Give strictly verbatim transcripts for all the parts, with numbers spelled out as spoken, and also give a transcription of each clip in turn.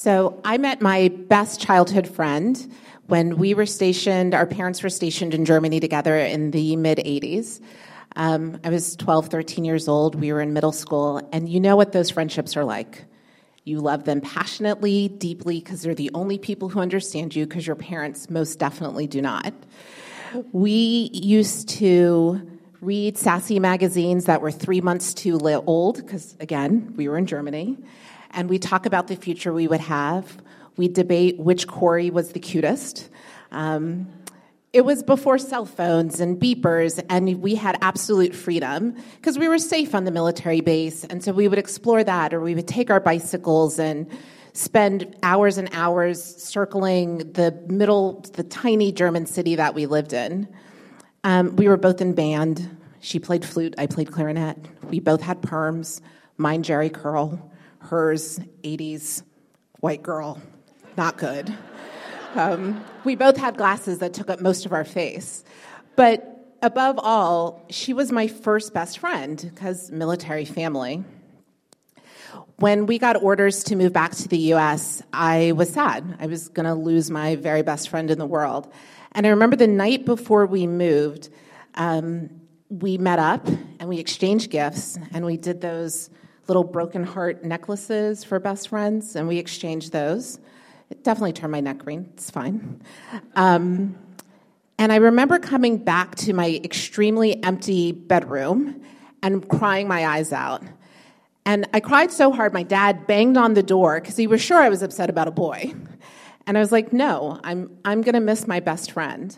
So I met my best childhood friend when we were stationed, our parents were stationed in Germany together in the mid-eighties. Um, I was twelve, thirteen years old. We were in middle school. And you know what those friendships are like. You love them passionately, deeply, because they're the only people who understand you, because your parents most definitely do not. We used to read sassy magazines that were three months too old, because, again, we were in Germany. And we talk about the future we would have. We debate which Corey was the cutest. Um, it was before cell phones and beepers, and we had absolute freedom because we were safe on the military base. And so we would explore that, or we would take our bicycles and spend hours and hours circling the middle, the tiny German city that we lived in. Um, we were both in band. She played flute, I played clarinet. We both had perms, mine Jerry curl, hers eighties white girl. Not good. Um, we both had glasses that took up most of our face. But above all, she was my first best friend, because military family. When we got orders to move back to the U S, I was sad. I was going to lose my very best friend in the world. And I remember the night before we moved, um, we met up, and we exchanged gifts, and we did those little broken heart necklaces for best friends, and we exchanged those. It definitely turned my neck green. It's fine. Um, and I remember coming back to my extremely empty bedroom and crying my eyes out. And I cried so hard, my dad banged on the door because he was sure I was upset about a boy. And I was like, no, I'm I'm going to miss my best friend.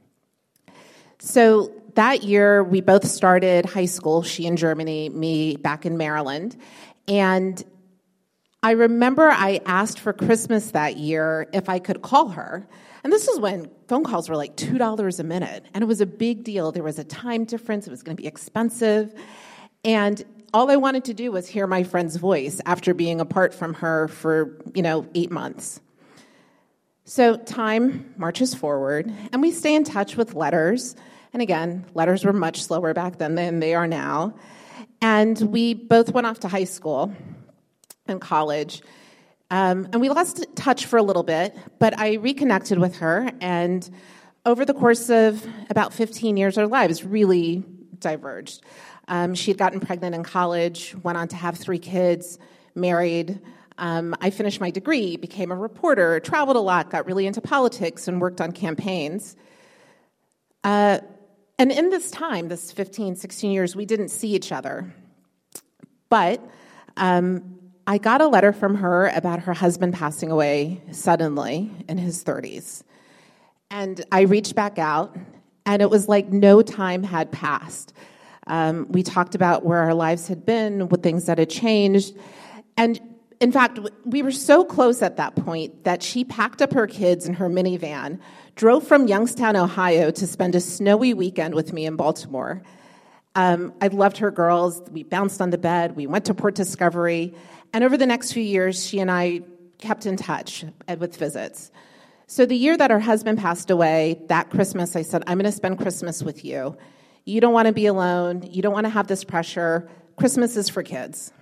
So that year, we both started high school, she in Germany, me back in Maryland. And I remember I asked for Christmas that year if I could call her. And this is when phone calls were like two dollars a minute. And it was a big deal. There was a time difference. It was going to be expensive. And all I wanted to do was hear my friend's voice after being apart from her for, you know, eight months. So time marches forward, and we stay in touch with letters. And again, letters were much slower back then than they are now. And we both went off to high school and college. Um, and we lost touch for a little bit, but I reconnected with her. And over the course of about fifteen years, our lives really diverged. Um, she had gotten pregnant in college, went on to have three kids, married. Um, I finished my degree, became a reporter, traveled a lot, got really into politics, and worked on campaigns. Uh, and in this time, this fifteen, sixteen years, we didn't see each other. But um, I got a letter from her about her husband passing away suddenly in his thirties. And I reached back out, and it was like no time had passed. Um, we talked about where our lives had been, what things that had changed. And in fact, we were so close at that point that she packed up her kids in her minivan, drove from Youngstown, Ohio, to spend a snowy weekend with me in Baltimore. Um, I loved her girls. We bounced on the bed. We went to Port Discovery. And over the next few years, she and I kept in touch with visits. So the year that her husband passed away, that Christmas, I said, I'm going to spend Christmas with you. You don't want to be alone. You don't want to have this pressure. Christmas is for kids.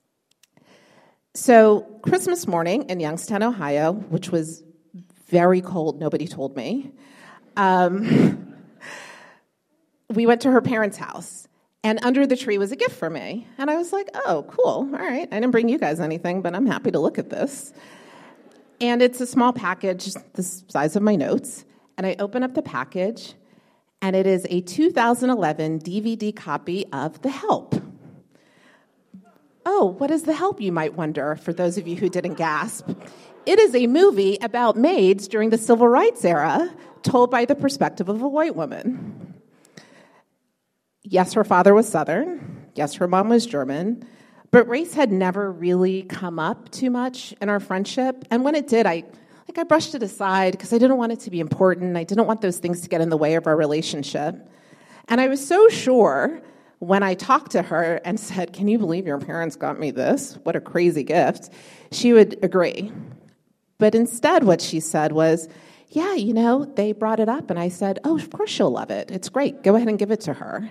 So Christmas morning in Youngstown, Ohio, which was very cold, nobody told me, um, we went to her parents' house. And under the tree was a gift for me. And I was like, oh, cool. All right. I didn't bring you guys anything, but I'm happy to look at this. And it's a small package, the size of my notes. And I open up the package, and it is a two thousand eleven D V D copy of The Help. Oh, what is The Help, you might wonder, for those of you who didn't gasp. It is a movie about maids during the Civil Rights era, told by the perspective of a white woman. Yes, her father was Southern. Yes, her mom was German. But race had never really come up too much in our friendship. And when it did, I like I brushed it aside because I didn't want it to be important. I didn't want those things to get in the way of our relationship. And I was so sure when I talked to her and said, can you believe your parents got me this? What a crazy gift. She would agree. But instead what she said was, yeah, you know, they brought it up. And I said, oh, of course she'll love it. It's great. Go ahead and give it to her.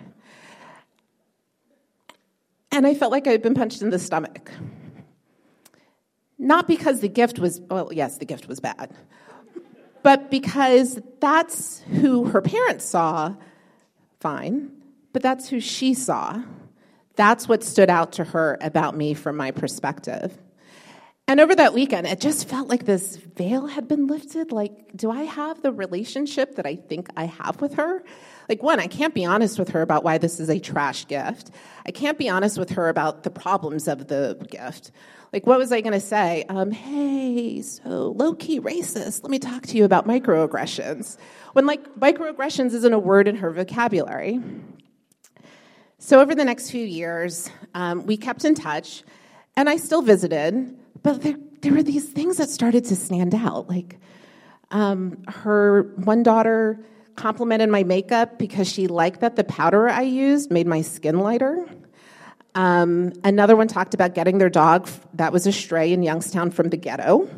And I felt like I had been punched in the stomach. Not because the gift was, well, yes, the gift was bad, but because that's who her parents saw, fine, but that's who she saw. That's what stood out to her about me from my perspective. And over that weekend, it just felt like this veil had been lifted. Like, do I have the relationship that I think I have with her? Like, one, I can't be honest with her about why this is a trash gift. I can't be honest with her about the problems of the gift. Like, what was I going to say? Um, hey, so low-key racist, let me talk to you about microaggressions. When, like, microaggressions isn't a word in her vocabulary. So over the next few years, um, we kept in touch, and I still visited, but there, there were these things that started to stand out. Like, um, her one daughter complimented my makeup because she liked that the powder I used made my skin lighter. Um, another one talked about getting their dog that was a stray in Youngstown from the ghetto.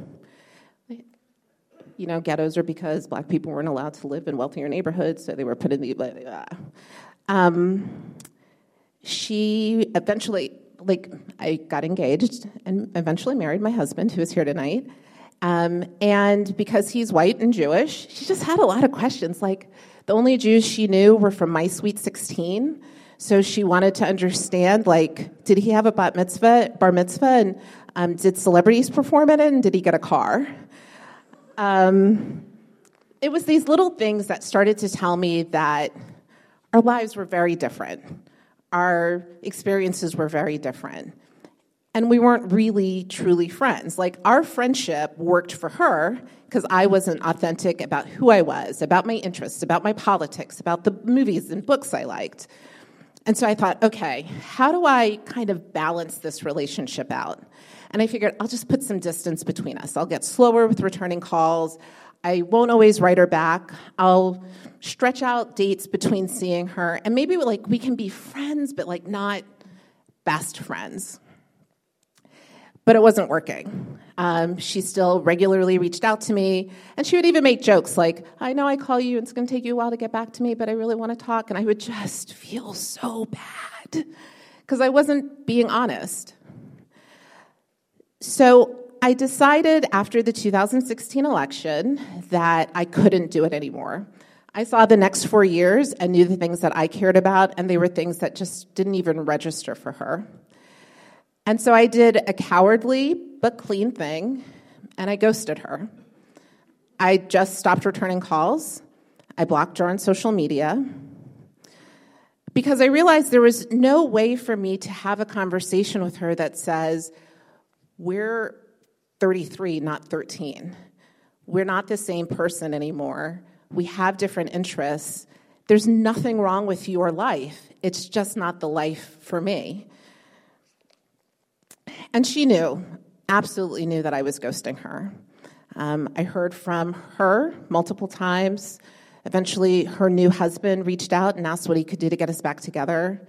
You know, ghettos are because black people weren't allowed to live in wealthier neighborhoods, so they were put in the... Blah, blah, blah. Um, she eventually, like, I got engaged and eventually married my husband, who is here tonight. Um, and because he's white and Jewish, she just had a lot of questions. Like, the only Jews she knew were from My Sweet sixteen. So she wanted to understand, like, did he have a bat mitzvah, bar mitzvah, and um, did celebrities perform in it, and did he get a car? Um, it was these little things that started to tell me that our lives were very different. Our experiences were very different. And we weren't really, truly friends. Like, our friendship worked for her because I wasn't authentic about who I was, about my interests, about my politics, about the movies and books I liked. And so I thought, okay, how do I kind of balance this relationship out? And I figured I'll just put some distance between us. I'll get slower with returning calls. I won't always write her back. I'll stretch out dates between seeing her. And maybe like we can be friends, but like not best friends. But it wasn't working. Um, she still regularly reached out to me, and she would even make jokes like, I know I call you, and it's going to take you a while to get back to me, but I really want to talk. And I would just feel so bad because I wasn't being honest. So I decided after the two thousand sixteen election that I couldn't do it anymore. I saw the next four years and knew the things that I cared about, and they were things that just didn't even register for her. And so I did a cowardly but clean thing, and I ghosted her. I just stopped returning calls. I blocked her on social media because I realized there was no way for me to have a conversation with her that says, we're thirty-three, not thirteen. We're not the same person anymore. We have different interests. There's nothing wrong with your life. It's just not the life for me. And she knew, absolutely knew that I was ghosting her. Um, I heard from her multiple times. Eventually, her new husband reached out and asked what he could do to get us back together.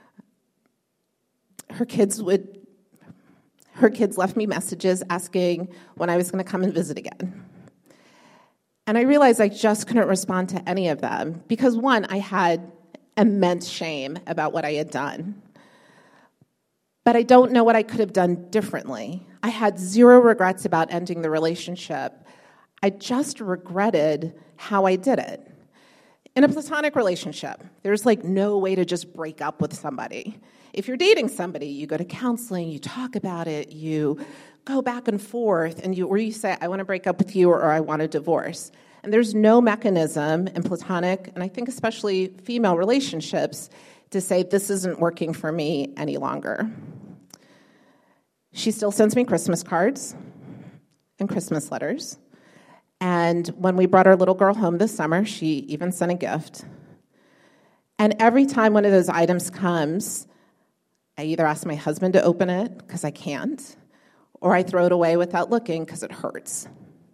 Her kids would, her kids left me messages asking when I was going to come and visit again. And I realized I just couldn't respond to any of them because, one, I had immense shame about what I had done. But I don't know what I could have done differently. I had zero regrets about ending the relationship. I just regretted how I did it. In a platonic relationship, there's like no way to just break up with somebody. If you're dating somebody, you go to counseling, you talk about it, you go back and forth, and you or you say, I want to break up with you, or, or I want a divorce. And there's no mechanism in platonic, and I think especially female relationships, to say this isn't working for me any longer. She still sends me Christmas cards and Christmas letters. And when we brought our little girl home this summer, she even sent a gift. And every time one of those items comes, I either ask my husband to open it because I can't, or I throw it away without looking because it hurts.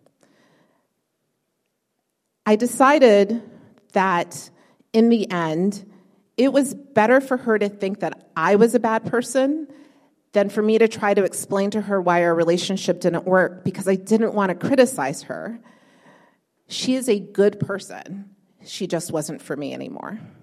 I decided that in the end, it was better for her to think that I was a bad person than for me to try to explain to her why our relationship didn't work because I didn't want to criticize her. She is a good person. She just wasn't for me anymore.